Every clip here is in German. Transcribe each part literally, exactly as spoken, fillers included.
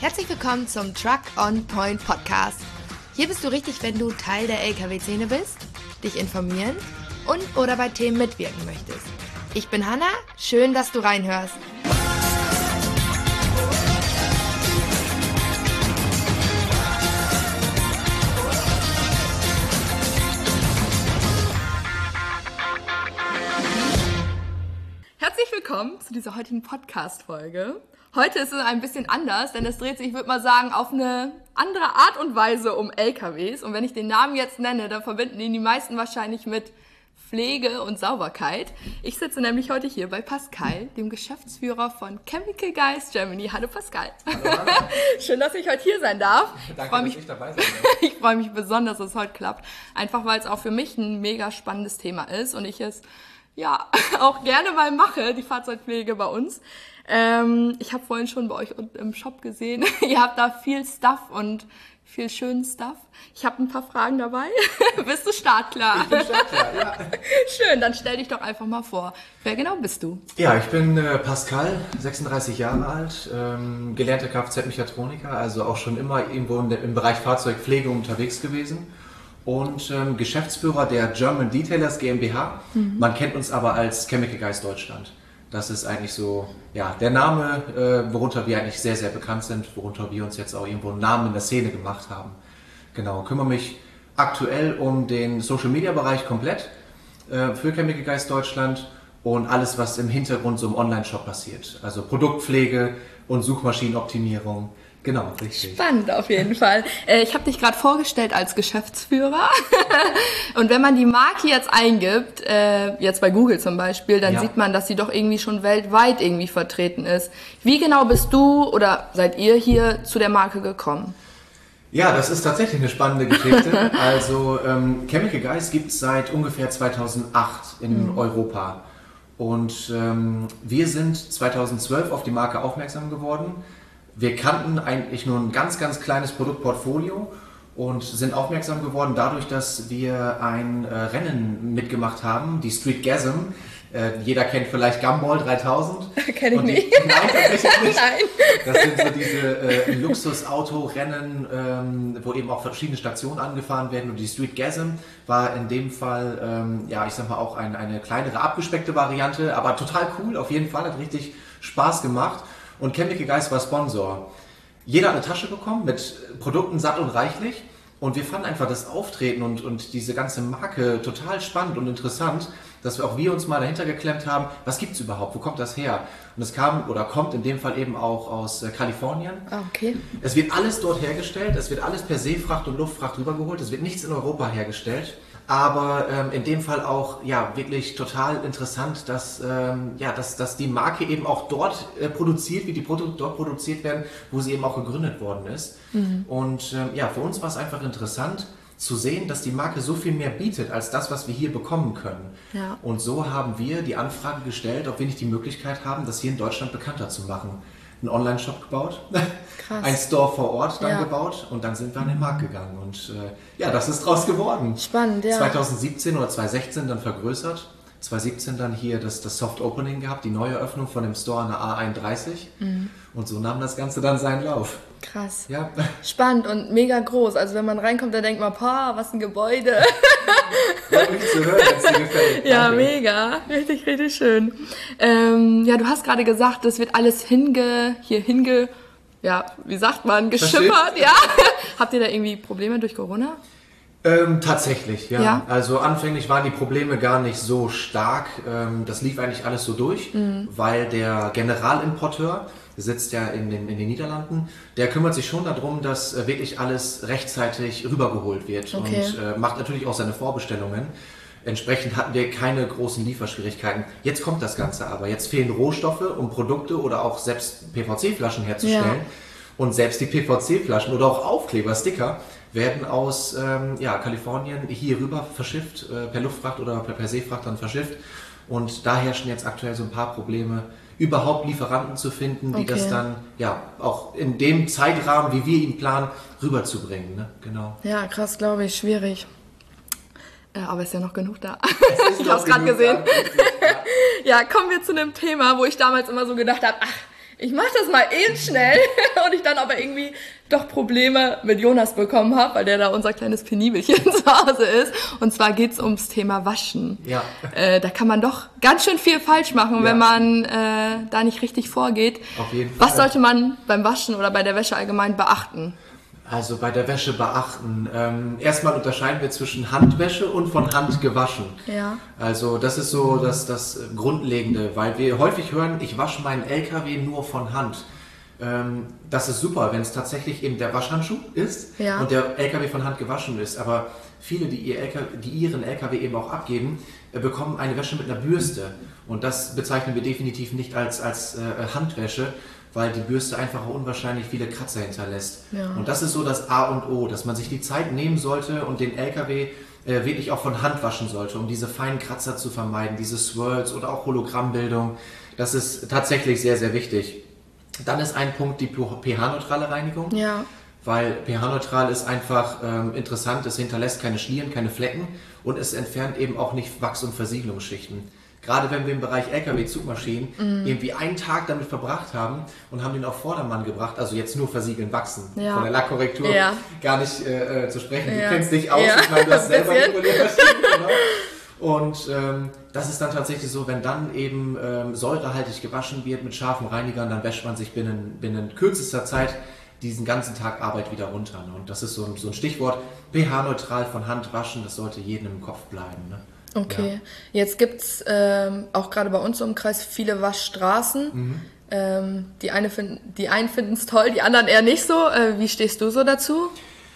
Herzlich willkommen zum Truck on Point Podcast. Hier bist du richtig, wenn du Teil der L K W-Szene bist, dich informieren und oder bei Themen mitwirken möchtest. Ich bin Hanna, schön, dass du reinhörst. Herzlich willkommen zu dieser heutigen Podcast-Folge. Heute ist es ein bisschen anders, denn es dreht sich, ich würde mal sagen, auf eine andere Art und Weise um L K Ws. Und wenn ich den Namen jetzt nenne, dann verbinden ihn die meisten wahrscheinlich mit Pflege und Sauberkeit. Ich sitze nämlich heute hier bei Pascal, dem Geschäftsführer von Chemical Guys Germany. Hallo Pascal. Hallo, hallo. Schön, dass ich heute hier sein darf. Danke, ich freue mich, dass ich dabei sein darf. Ich freue mich besonders, dass es heute klappt. Einfach, weil es auch für mich ein mega spannendes Thema ist und ich es ja auch gerne mal mache, die Fahrzeugpflege bei uns. Ähm, ich habe vorhin schon bei euch im Shop gesehen, ihr habt da viel Stuff und viel schönen Stuff. Ich habe ein paar Fragen dabei. Bist du startklar? Ich bin startklar, ja. Schön, dann stell dich doch einfach mal vor. Wer genau bist du? Ja, ich bin äh, Pascal, sechsunddreißig Jahre alt, ähm, gelernter Kfz-Mechatroniker, also auch schon immer irgendwo in der, im Bereich Fahrzeugpflege unterwegs gewesen. Und ähm, Geschäftsführer der German Detailers GmbH. Mhm. Man kennt uns aber als Chemical Guys Deutschland. Das ist eigentlich so, ja, der Name, äh, worunter wir eigentlich sehr, sehr bekannt sind, worunter wir uns jetzt auch irgendwo einen Namen in der Szene gemacht haben. Genau, kümmere mich aktuell um den Social-Media-Bereich komplett äh, für Chemical Guys Deutschland und alles, was im Hintergrund so im Online-Shop passiert. Also Produktpflege und Suchmaschinenoptimierung. Genau, richtig. Spannend auf jeden Fall. Ich habe dich gerade vorgestellt als Geschäftsführer und wenn man die Marke jetzt eingibt, jetzt bei Google zum Beispiel, dann ja. sieht man, dass sie doch irgendwie schon weltweit irgendwie vertreten ist. Wie genau bist du oder seid ihr hier zu der Marke gekommen? Ja, das ist tatsächlich eine spannende Geschichte. Also ähm, Chemical Guys gibt es seit ungefähr zweitausendacht in mhm. Europa und ähm, wir sind zweitausendzwölf auf die Marke aufmerksam geworden. Wir kannten eigentlich nur ein ganz, ganz kleines Produktportfolio und sind aufmerksam geworden dadurch, dass wir ein äh, Rennen mitgemacht haben, die Street Gasm. Äh, jeder kennt vielleicht Gumball dreitausend. Kenn ich die, nicht. Nein, tatsächlich nicht. Nein. Das sind so diese äh, Luxusautorennen, ähm, wo eben auch verschiedene Stationen angefahren werden. Und die Street Gasm war in dem Fall, ähm, ja, ich sag mal, auch ein, eine kleinere, abgespeckte Variante, aber total cool, auf jeden Fall, hat richtig Spaß gemacht. Und Chemical Guys war Sponsor. Jeder hat eine Tasche bekommen mit Produkten satt und reichlich. Und wir fanden einfach das Auftreten und, und diese ganze Marke total spannend und interessant, dass wir auch wir uns mal dahinter geklemmt haben, was gibt es überhaupt, wo kommt das her? Und es kam oder kommt in dem Fall eben auch aus äh, Kalifornien. Okay. Es wird alles dort hergestellt, es wird alles per Seefracht und Luftfracht rübergeholt, es wird nichts in Europa hergestellt. Aber ähm, in dem Fall auch ja wirklich total interessant, dass, ähm, ja, dass, dass die Marke eben auch dort äh, produziert, wie die Produkte dort produziert werden, wo sie eben auch gegründet worden ist. Mhm. Und ähm, ja, für uns war es einfach interessant zu sehen, dass die Marke so viel mehr bietet als das, was wir hier bekommen können. Ja. Und so haben wir die Anfrage gestellt, ob wir nicht die Möglichkeit haben, das hier in Deutschland bekannter zu machen. Einen Online-Shop gebaut, Krass. Ein Store vor Ort dann ja. gebaut und dann sind wir an den Markt gegangen und äh, ja, das ist draus geworden. Spannend, ja. zweitausendsiebzehn oder zweitausendsechzehn dann vergrößert, zweitausendsiebzehn dann hier das, das Soft Opening gehabt, die neue Öffnung von dem Store an der A einunddreißig mhm. und so nahm das Ganze dann seinen Lauf. Krass. Ja. Spannend und mega groß. Also wenn man reinkommt, dann denkt man, boah, was ein Gebäude. Freut mich zu hören, wenn es dir gefällt. Ja, Danke. mega. Richtig, richtig schön. Ähm, ja, du hast gerade gesagt, das wird alles hinge, hier hinge, ja, wie sagt man, geschippert, ja. Habt ihr da irgendwie Probleme durch Corona? Ähm, tatsächlich, ja. ja. Also anfänglich waren die Probleme gar nicht so stark. Ähm, das lief eigentlich alles so durch, mhm. weil der Generalimporteur, der sitzt ja in den, in den Niederlanden, der kümmert sich schon darum, dass äh, wirklich alles rechtzeitig rübergeholt wird okay. und äh, macht natürlich auch seine Vorbestellungen. Entsprechend hatten wir keine großen Lieferschwierigkeiten. Jetzt kommt das Ganze aber. Jetzt fehlen Rohstoffe, um Produkte oder auch selbst P V C-Flaschen herzustellen. Ja. Und selbst die P V C-Flaschen oder auch Aufkleber, Sticker, werden aus ähm, ja, Kalifornien hier rüber verschifft, äh, per Luftfracht oder per, per Seefracht dann verschifft. Und da herrschen jetzt aktuell so ein paar Probleme, überhaupt Lieferanten zu finden, die okay. das dann ja auch in dem Zeitrahmen, wie wir ihn planen, rüberzubringen. Ne? Genau. Ja, krass, glaube ich, schwierig. Ja, aber ist ja noch genug da. Ich habe es gerade gesehen. Ja, kommen wir zu einem Thema, wo ich damals immer so gedacht habe, ach, ich mache das mal eben schnell und ich dann aber irgendwie doch Probleme mit Jonas bekommen habe, weil der da unser kleines Penibelchen zu Hause ist. Und zwar geht's ums Thema Waschen. Ja. Äh, da kann man doch ganz schön viel falsch machen, ja. wenn man äh, da nicht richtig vorgeht. Auf jeden Fall. Was sollte man beim Waschen oder bei der Wäsche allgemein beachten? Also bei der Wäsche beachten. Ähm, erstmal unterscheiden wir zwischen Handwäsche und von Hand gewaschen. Ja. Also das ist so das, das Grundlegende, weil wir häufig hören, ich wasche meinen L K W nur von Hand. Ähm, das ist super, wenn es tatsächlich eben der Waschhandschuh ist ja. und der L K W von Hand gewaschen ist. Aber viele, die, ihr L K W, die ihren L K W eben auch abgeben, äh, bekommen eine Wäsche mit einer Bürste. Und das bezeichnen wir definitiv nicht als, als äh, Handwäsche, weil die Bürste einfach unwahrscheinlich viele Kratzer hinterlässt. Ja. Und das ist so das A und O, dass man sich die Zeit nehmen sollte und den L K W äh, wirklich auch von Hand waschen sollte, um diese feinen Kratzer zu vermeiden, diese Swirls oder auch Hologrammbildung. Das ist tatsächlich sehr, sehr wichtig. Dann ist ein Punkt die pH-neutrale Reinigung, ja. weil pH-neutral ist einfach ähm, interessant, es hinterlässt keine Schlieren, keine Flecken und es entfernt eben auch nicht Wachs- und Versiegelungsschichten. Gerade wenn wir im Bereich L K W-Zugmaschinen mhm. irgendwie einen Tag damit verbracht haben und haben den auf Vordermann gebracht, also jetzt nur versiegeln, wachsen, ja. von der Lackkorrektur ja. gar nicht äh, zu sprechen. Ja. Du kennst dich aus, ja. ich meine, du hast selber Poliermaschinen, genau. Und ähm, das ist dann tatsächlich so, wenn dann eben ähm, säurehaltig gewaschen wird mit scharfen Reinigern, dann wäscht man sich binnen, binnen kürzester Zeit diesen ganzen Tag Arbeit wieder runter. Ne? Und das ist so ein, so ein Stichwort, pH-neutral von Hand waschen, das sollte jedem im Kopf bleiben. Ne? Okay, ja. Jetzt gibt's ähm, auch gerade bei uns im Kreis viele Waschstraßen. Mhm. Ähm, die, eine finden, die einen finden es toll, die anderen eher nicht so. Äh, wie stehst du so dazu?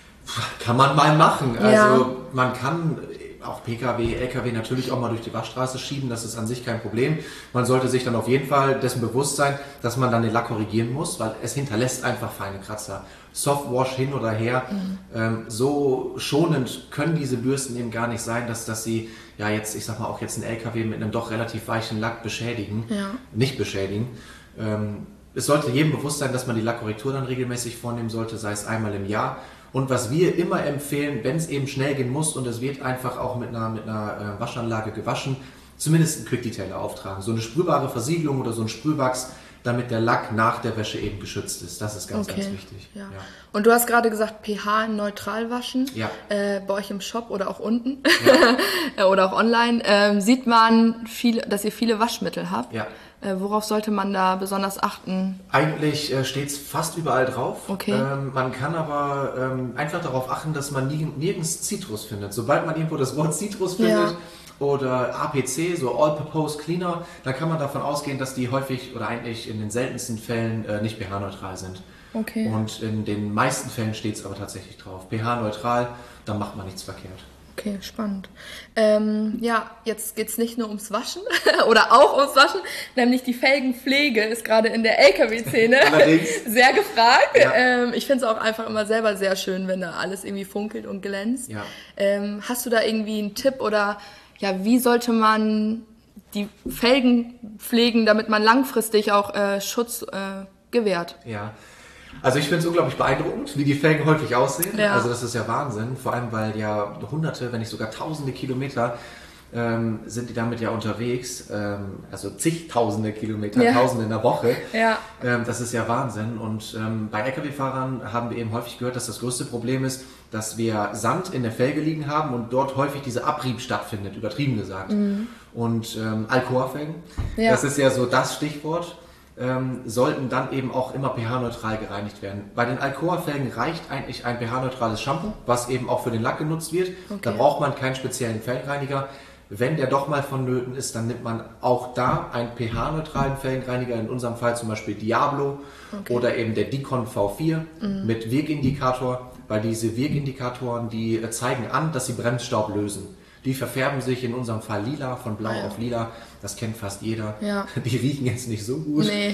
Kann man mal machen. Ja. Also man kann auch P K W, L K W natürlich auch mal durch die Waschstraße schieben, das ist an sich kein Problem. Man sollte sich dann auf jeden Fall dessen bewusst sein, dass man dann den Lack korrigieren muss, weil es hinterlässt einfach feine Kratzer. Softwash hin oder her, mhm. ähm, so schonend können diese Bürsten eben gar nicht sein, dass, dass sie ja jetzt, ich sag mal, auch jetzt einen L K W mit einem doch relativ weichen Lack beschädigen, ja. nicht beschädigen. Ähm, es sollte jedem bewusst sein, dass man die Lackkorrektur dann regelmäßig vornehmen sollte, sei es einmal im Jahr. Und was wir immer empfehlen, wenn es eben schnell gehen muss und es wird einfach auch mit einer, mit einer äh, Waschanlage gewaschen, zumindest einen Quick Detailer auftragen. So eine sprühbare Versiegelung oder so ein Sprühwachs, damit der Lack nach der Wäsche eben geschützt ist. Das ist ganz, okay. ganz wichtig. Ja. Ja. Und du hast gerade gesagt, pH-neutral waschen. Ja. Äh, bei euch im Shop oder auch unten ja. oder auch online ähm, sieht man, viel, dass ihr viele Waschmittel habt. Ja. Äh, worauf sollte man da besonders achten? Eigentlich äh, steht es fast überall drauf. Okay. Ähm, man kann aber ähm, einfach darauf achten, dass man nie, nirgends Citrus findet. Sobald man irgendwo das Wort Citrus findet, ja. oder A P C, so All-Purpose Cleaner, dann kann man davon ausgehen, dass die häufig oder eigentlich in den seltensten Fällen äh, nicht pH-neutral sind. Okay. Und in den meisten Fällen steht es aber tatsächlich drauf. pH-neutral, dann macht man nichts verkehrt. Okay, spannend. Ähm, ja, jetzt geht's nicht nur ums Waschen oder auch ums Waschen, nämlich die Felgenpflege ist gerade in der L K W-Szene sehr gefragt. Ja. Ähm, ich finde es auch einfach immer selber sehr schön, wenn da alles irgendwie funkelt und glänzt. Ja. Ähm, hast du da irgendwie einen Tipp oder ja, wie sollte man die Felgen pflegen, damit man langfristig auch äh, Schutz äh, gewährt? Ja. Also ich finde es unglaublich beeindruckend, wie die Felgen häufig aussehen. Ja. Also das ist ja Wahnsinn, vor allem weil ja hunderte, wenn nicht sogar tausende Kilometer ähm, sind die damit ja unterwegs. Ähm, also zigtausende Kilometer, ja. tausende in der Woche. Ja. Ähm, das ist ja Wahnsinn. Und ähm, bei L K W-Fahrern haben wir eben häufig gehört, dass das größte Problem ist, dass wir Sand in der Felge liegen haben und dort häufig dieser Abrieb stattfindet, übertrieben gesagt. Mhm. Und ähm, Alcoa-Felgen, ja. das ist ja so das Stichwort. Ähm, sollten dann eben auch immer pH-neutral gereinigt werden. Bei den Alcoa-Felgen reicht eigentlich ein pH-neutrales Shampoo, was eben auch für den Lack genutzt wird. Okay. Da braucht man keinen speziellen Felgenreiniger. Wenn der doch mal vonnöten ist, dann nimmt man auch da einen pH-neutralen Felgenreiniger, in unserem Fall zum Beispiel Diablo okay. oder eben der Dicon V vier mhm. mit Wirkindikator, weil diese Wirkindikatoren, die zeigen an, dass sie Bremsstaub lösen. Die verfärben sich in unserem Fall lila, von blau ah, ja. auf lila. Das kennt fast jeder. Ja. Die riechen jetzt nicht so gut. Nee.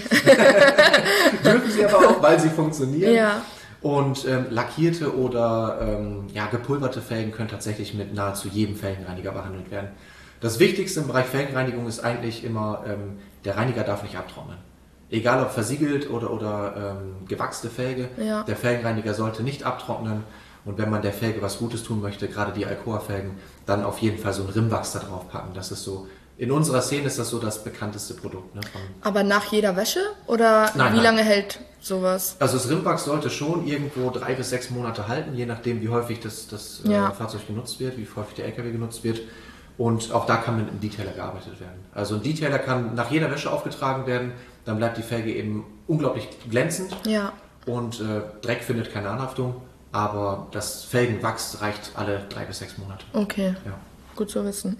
Dürfen sie aber auch, weil sie funktionieren. Ja. Und ähm, lackierte oder ähm, ja, gepulverte Felgen können tatsächlich mit nahezu jedem Felgenreiniger behandelt werden. Das Wichtigste im Bereich Felgenreinigung ist eigentlich immer, ähm, der Reiniger darf nicht abtrocknen. Egal ob versiegelt oder, oder ähm, gewachste Felge, ja. der Felgenreiniger sollte nicht abtrocknen. Und wenn man der Felge was Gutes tun möchte, gerade die Alcoa-Felgen, dann auf jeden Fall so einen Rimmwachs da drauf packen. Das ist so in unserer Szene ist das so das bekannteste Produkt. Ne, von Aber nach jeder Wäsche? Oder nein, wie nein. lange hält sowas? Also das Rimwachs sollte schon irgendwo drei bis sechs Monate halten, je nachdem wie häufig das, das Ja. äh, Fahrzeug genutzt wird, wie häufig der L K W genutzt wird. Und auch da kann mit einem Detailer gearbeitet werden. Also ein Detailer kann nach jeder Wäsche aufgetragen werden, dann bleibt die Felge eben unglaublich glänzend Ja. und äh, Dreck findet keine Anhaftung, aber das Felgenwachs reicht alle drei bis sechs Monate. Okay. Ja. Gut zu wissen.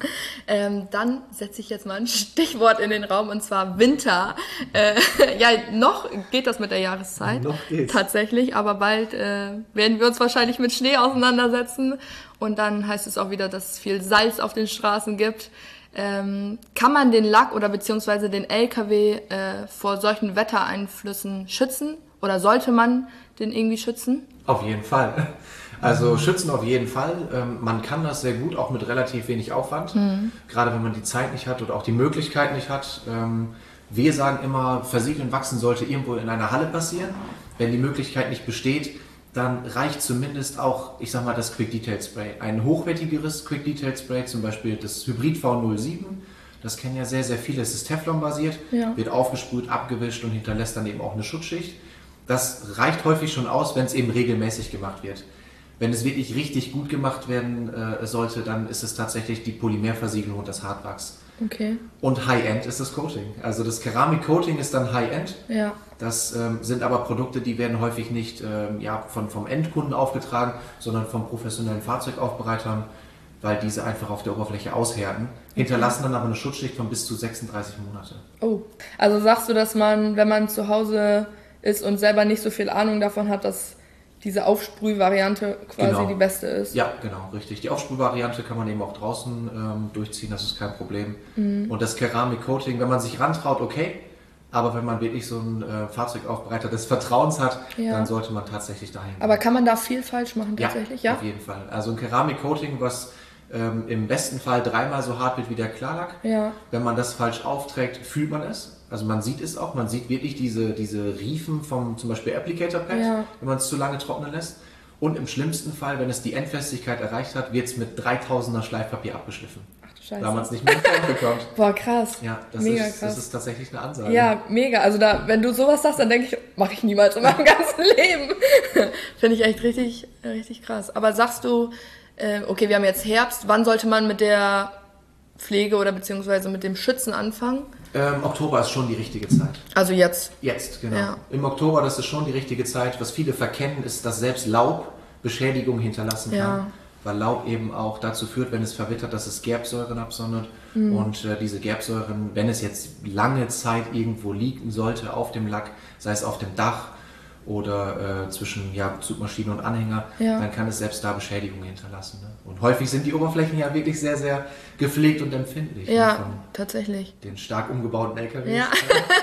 ähm, dann setze ich jetzt mal ein Stichwort in den Raum, und zwar Winter. Äh, ja, noch geht das mit der Jahreszeit. Noch geht's. Tatsächlich, aber bald äh, werden wir uns wahrscheinlich mit Schnee auseinandersetzen. Und dann heißt es auch wieder, dass es viel Salz auf den Straßen gibt. Ähm, kann man den Lack oder beziehungsweise den L K W äh, vor solchen Wettereinflüssen schützen? Oder sollte man den irgendwie schützen? Auf jeden Fall. Also schützen auf jeden Fall. Ähm, man kann das sehr gut, auch mit relativ wenig Aufwand. Mhm. Gerade wenn man die Zeit nicht hat oder auch die Möglichkeit nicht hat. Ähm, wir sagen immer, Versiegeln, Wachsen sollte irgendwo in einer Halle passieren. Wenn die Möglichkeit nicht besteht, dann reicht zumindest auch, ich sag mal, das Quick Detail Spray. Ein hochwertigeres Quick Detail Spray, zum Beispiel das Hybrid V null sieben. Das kennen ja sehr, sehr viele. Es ist Teflon-basiert, Ja. wird aufgesprüht, abgewischt und hinterlässt dann eben auch eine Schutzschicht. Das reicht häufig schon aus, wenn es eben regelmäßig gemacht wird. Wenn es wirklich richtig gut gemacht werden äh, sollte, dann ist es tatsächlich die Polymerversiegelung und das Hartwachs. Okay. Und High-End ist das Coating. Also das Keramik-Coating ist dann High-End. Ja. Das ähm, sind aber Produkte, die werden häufig nicht ähm, ja, von, vom Endkunden aufgetragen, sondern von professionellen Fahrzeugaufbereitern, weil diese einfach auf der Oberfläche aushärten, hinterlassen dann aber eine Schutzschicht von bis zu sechsunddreißig Monate. Oh, also sagst du, dass man, wenn man zu Hause ist und selber nicht so viel Ahnung davon hat, dass diese Aufsprühvariante quasi Genau. die beste ist? Ja, genau, richtig. Die Aufsprühvariante kann man eben auch draußen ähm, durchziehen, das ist kein Problem. Mhm. Und das Keramik-Coating, wenn man sich rantraut, okay. Aber wenn man wirklich so einen äh, Fahrzeugaufbereiter des Vertrauens hat, Ja. dann sollte man tatsächlich dahin gehen. Aber kann man da viel falsch machen tatsächlich? Ja, auf jeden Fall. Also ein Keramik-Coating, was ähm, im besten Fall dreimal so hart wird wie der Klarlack. Ja. Wenn man das falsch aufträgt, fühlt man es. Also man sieht es auch, man sieht wirklich diese, diese Riefen vom zum Beispiel Applicator Pad, Ja. wenn man es zu lange trocknen lässt. Und im schlimmsten Fall, wenn es die Endfestigkeit erreicht hat, wird es mit dreitausender Schleifpapier abgeschliffen. Ach du Scheiße. Weil man es nicht mehr in Form bekommt. Boah, krass. Ja, das Mega ist, krass. das ist tatsächlich eine Ansage. Ja, mega. Also da, wenn du sowas sagst, dann denke ich, mache ich niemals in meinem ganzen Leben. Finde ich echt richtig, richtig krass. Aber sagst du, äh, okay, wir haben jetzt Herbst, wann sollte man mit der Pflege oder beziehungsweise mit dem Schützen anfangen? Ähm, Oktober ist schon die richtige Zeit. Also jetzt. Jetzt, genau. Ja. Im Oktober, das ist schon die richtige Zeit. Was viele verkennen, ist, dass selbst Laub Beschädigung hinterlassen kann. Ja. Weil Laub eben auch dazu führt, wenn es verwittert, dass es Gerbsäuren absondert. Mhm. Und äh, diese Gerbsäuren, wenn es jetzt lange Zeit irgendwo liegen sollte auf dem Lack, sei es auf dem Dach oder äh, zwischen ja, Zugmaschine und Anhänger, Ja. dann kann es selbst da Beschädigungen hinterlassen. Ne? Und häufig sind die Oberflächen ja wirklich sehr, sehr gepflegt und empfindlich. Ne? Ja, Von tatsächlich. den stark umgebauten L K Ws. Ja,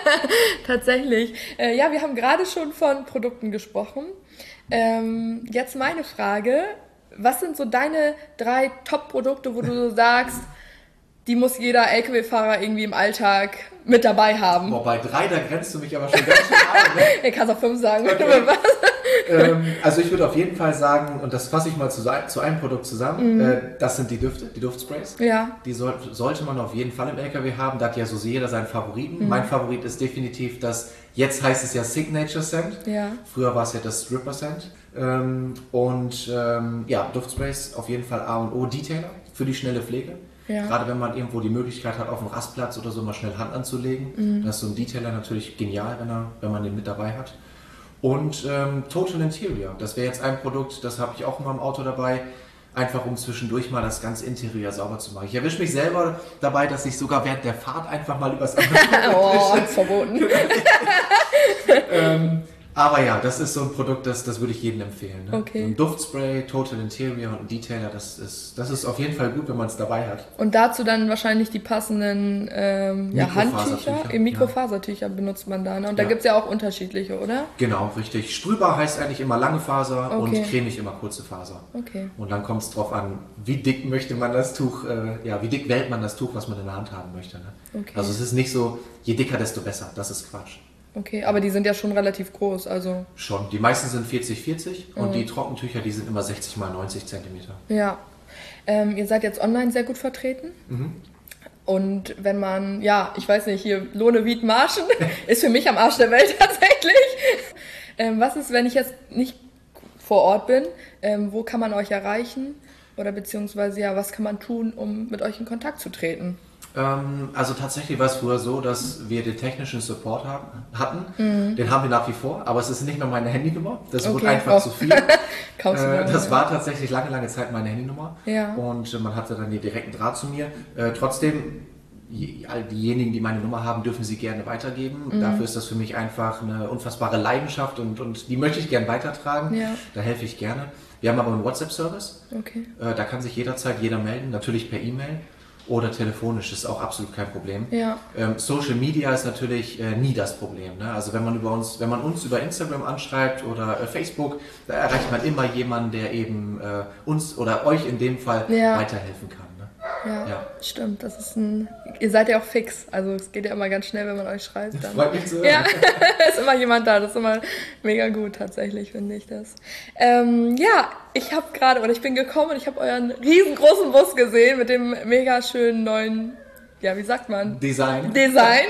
tatsächlich. Äh, ja, wir haben gerade schon von Produkten gesprochen. Ähm, jetzt meine Frage, was sind so deine drei Top-Produkte, wo du so sagst, die muss jeder L K W-Fahrer irgendwie im Alltag mit dabei haben? Boah, bei drei, da grenzt du mich aber schon ganz schön ein. Ne? Ich kann auch fünf sagen. Okay. Wenn du was. ähm, also ich würde auf jeden Fall sagen, und das fasse ich mal zu, zu einem Produkt zusammen, äh, das sind die Düfte, die Duftsprays. Ja. Die soll, sollte man auf jeden Fall im L K W haben, da hat ja so jeder seinen Favoriten. Mein Favorit ist definitiv das, jetzt heißt es ja Signature Scent, Ja. früher war es ja das Stripper Scent. Ähm, und ähm, ja, Duftsprays auf jeden Fall A und O, Detailer für die schnelle Pflege. Ja. Gerade wenn man irgendwo die Möglichkeit hat, auf dem Rastplatz oder so mal schnell Hand anzulegen, Mhm. dann ist so ein Detailer natürlich genial, wenn, er, wenn man den mit dabei hat. Und ähm, Total Interior, das wäre jetzt ein Produkt, das habe ich auch immer im Auto dabei, einfach um zwischendurch mal das ganze Interieur sauber zu machen. Ich erwische mich selber dabei, dass ich sogar während der Fahrt einfach mal übers Oh, ist verboten. ähm, aber ja, das ist so ein Produkt, das, das würde ich jedem empfehlen. Ne? Okay. Ein Duftspray, Total Interior und ein Detailer, das ist, das ist auf jeden Fall gut, wenn man es dabei hat. Und dazu dann wahrscheinlich die passenden ähm, ja, Mikrofasertücher, Handtücher. Im Mikrofasertücher benutzt man da. Ne? Und da Ja. gibt es ja auch unterschiedliche, oder? Genau, richtig. Sprühbar heißt eigentlich immer lange Faser Okay. und cremig immer kurze Faser. Okay. Und dann kommt es drauf an, wie dick möchte man das Tuch, äh, ja, wie dick wählt man das Tuch, was man in der Hand haben möchte. Ne? Okay. Also es ist nicht so, je dicker, desto besser. Das ist Quatsch. Okay, aber die sind ja schon relativ groß, also Schon. Die meisten sind vierzig vierzig und Mhm. die Trockentücher, die sind immer sechzig mal neunzig Zentimeter. ja. Ähm, ihr seid jetzt online sehr gut vertreten. Mhm. Und wenn man, ja, ich weiß nicht, hier Lohne-Wied Marschen ist für mich am Arsch der Welt tatsächlich. Ähm, was ist, wenn ich jetzt nicht vor Ort bin? Ähm, wo kann man euch erreichen? Oder beziehungsweise, ja, was kann man tun, um mit euch in Kontakt zu treten? Ähm, also tatsächlich war es früher so, dass wir den technischen Support haben, hatten. Mhm. Den haben wir nach wie vor, aber es ist nicht mehr meine Handynummer. Das Okay. wurde einfach Oh. zu viel. Kaufst du äh, dann, das ja. war tatsächlich lange, lange Zeit meine Handynummer. Ja. Und äh, man hatte dann den direkten Draht zu mir. Äh, trotzdem, je- all diejenigen, die meine Nummer haben, dürfen sie gerne weitergeben. Mhm. Dafür ist das für mich einfach eine unfassbare Leidenschaft und, und die möchte ich gerne weitertragen. Ja. Da helfe ich gerne. Wir haben aber einen WhatsApp-Service. Okay. Äh, da kann sich jederzeit jeder melden, natürlich per E-Mail oder telefonisch, ist auch absolut kein Problem. Ja. Ähm, Social Media ist natürlich äh, nie das Problem. Ne? Also wenn man über uns, wenn man uns über Instagram anschreibt oder äh, Facebook, da erreicht man immer jemanden, der eben äh, uns oder euch in dem Fall Ja. weiterhelfen kann. Ne? Ja, Ja. stimmt. Das ist ein. Ihr seid ja auch fix. Also es geht ja immer ganz schnell, wenn man euch schreibt. Dann. Freut mich zu hören. Ja, ist immer jemand da. Das ist immer mega gut tatsächlich, finde ich das. Ähm, ja, ich habe gerade, oder ich bin gekommen und ich habe euren riesengroßen Bus gesehen mit dem mega schönen neuen, ja, wie sagt man? Design. Design.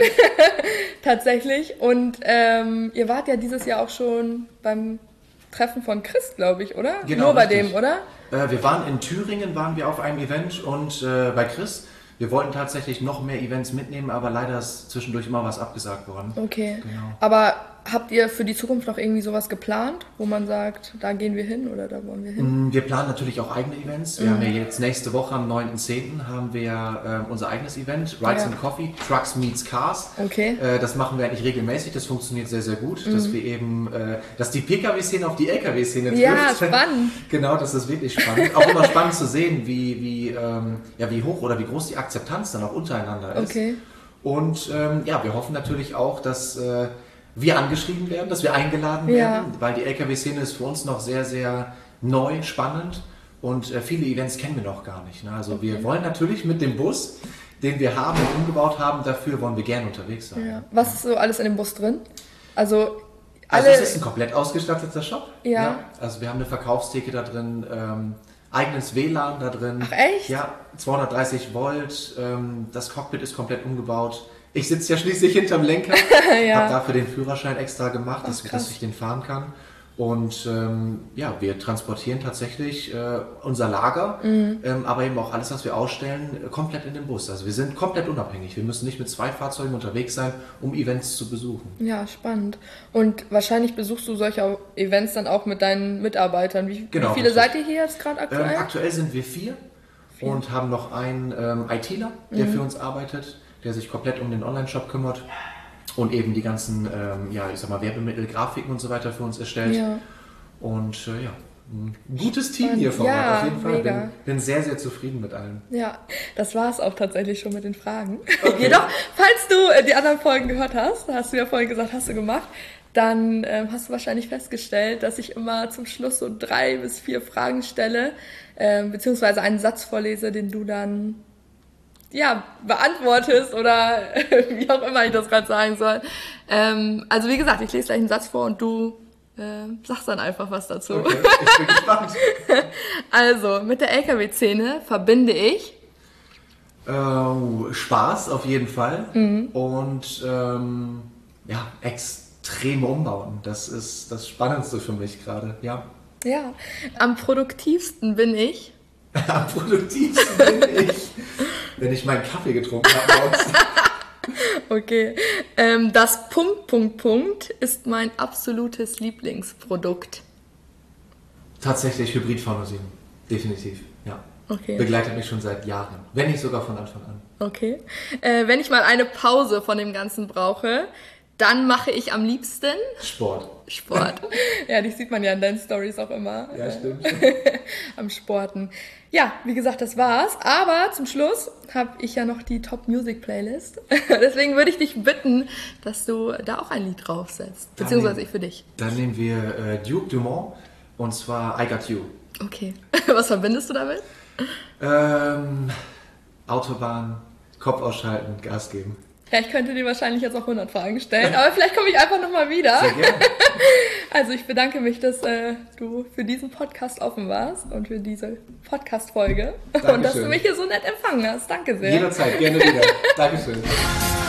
Tatsächlich. Und ähm, ihr wart ja dieses Jahr auch schon beim Treffen von Chris, glaube ich, oder? Genau, Nur bei richtig. dem, oder? Äh, wir waren in Thüringen, waren wir auf einem Event und äh, bei Chris. Wir wollten tatsächlich noch mehr Events mitnehmen, aber leider ist zwischendurch immer was abgesagt worden. Okay. Genau. Aber habt ihr für die Zukunft noch irgendwie sowas geplant, wo man sagt, da gehen wir hin oder da wollen wir hin? Mm, Wir planen natürlich auch eigene Events. Wir Mhm. haben ja jetzt nächste Woche am neunten zehnten haben wir ähm, unser eigenes Event, Rides Ja. and Coffee, Trucks meets Cars. Okay. Äh, das machen wir eigentlich regelmäßig, das funktioniert sehr, sehr gut, Mhm. dass wir eben, äh, dass die P K W-Szene auf die L K W-Szene trifft. Ja, spannend. Genau, das ist wirklich spannend. Auch immer spannend zu sehen, wie, wie, ähm, ja, wie hoch oder wie groß die Akzeptanz dann auch untereinander ist. Okay. Und ähm, ja, wir hoffen natürlich auch, dass äh, wir angeschrieben werden, dass wir eingeladen Ja. werden, weil die L K W-Szene ist für uns noch sehr, sehr neu, spannend und äh, viele Events kennen wir noch gar nicht. Ne? Also wir wollen natürlich mit dem Bus, den wir haben und umgebaut haben, dafür wollen wir gerne unterwegs sein. Ja. Was ist so alles in dem Bus drin? Also Also alle. es ist ein komplett ausgestatteter Shop. Ja. Also wir haben eine Verkaufstheke da drin, ähm, eigenes W L A N da drin. Ach, echt? Ja, zweihundertdreißig Volt, ähm, das Cockpit ist komplett umgebaut. Ich sitze ja schließlich hinterm Lenker, Ja. habe dafür den Führerschein extra gemacht, dass, krass. dass ich den fahren kann. Und ähm, ja, wir transportieren tatsächlich äh, unser Lager, Mhm. ähm, aber eben auch alles, was wir ausstellen, äh, komplett in den Bus. Also wir sind komplett unabhängig. Wir müssen nicht mit zwei Fahrzeugen unterwegs sein, um Events zu besuchen. Ja, spannend. Und wahrscheinlich besuchst du solche Events dann auch mit deinen Mitarbeitern. Wie, Genau, wie viele richtig. seid ihr hier jetzt gerade aktuell? Ähm, aktuell sind wir vier, und haben noch einen ähm, ITler, der Mhm. für uns arbeitet, der sich komplett um den Online-Shop kümmert und eben die ganzen, ähm, ja, ich sag mal, Werbemittel, Grafiken und so weiter für uns erstellt. Ja. Und äh, ja, ein gutes Team hier vor Ort, Ja, auf jeden Fall. mega. Bin, bin sehr, sehr zufrieden mit allem. Ja, das war es auch tatsächlich schon mit den Fragen. Okay. Jedoch, falls du äh, die anderen Folgen gehört hast, hast du ja vorhin gesagt, hast du gemacht, dann ähm, hast du wahrscheinlich festgestellt, dass ich immer zum Schluss so drei bis vier Fragen stelle, ähm, beziehungsweise einen Satz vorlese, den du dann ja beantwortest oder wie auch immer ich das gerade sagen soll. Ähm, also wie gesagt, ich lese gleich einen Satz vor und du äh, sagst dann einfach was dazu. Okay, ich bin gespannt. Also, mit der L K W-Szene verbinde ich Äh, Spaß auf jeden Fall Mhm. und ähm, ja, extreme Umbauten. Das ist das Spannendste für mich gerade. Ja. Ja, am produktivsten bin ich. Am produktivsten bin ich, wenn ich meinen Kaffee getrunken habe morgens. Okay. Ähm, das Punkt, Punkt, Punkt ist mein absolutes Lieblingsprodukt. Tatsächlich Hybrid-V null sieben. Definitiv, ja. Okay. Begleitet mich schon seit Jahren. Wenn nicht sogar von Anfang an. Okay. Äh, wenn ich mal eine Pause von dem Ganzen brauche, dann mache ich am liebsten Sport. Sport. Ja, die sieht man ja in deinen Stories auch immer. Ja, stimmt. Am Sporten. Ja, wie gesagt, das war's. Aber zum Schluss habe ich ja noch die Top Music Playlist. Deswegen würde ich dich bitten, dass du da auch ein Lied draufsetzt. Dann Beziehungsweise nehmen- ich für dich. Dann nehmen wir äh, Duke Dumont und zwar I Got You. Okay. Was verbindest du damit? Ähm, Autobahn, Kopf ausschalten, Gas geben. Ja, ich könnte dir wahrscheinlich jetzt auch hundert Fragen stellen, aber vielleicht komme ich einfach nochmal wieder. Sehr gerne. Also ich bedanke mich, dass äh, du für diesen Podcast offen warst und für diese Podcast-Folge. Und dass du mich hier so nett empfangen hast. Danke sehr. Jederzeit, gerne wieder. Dankeschön.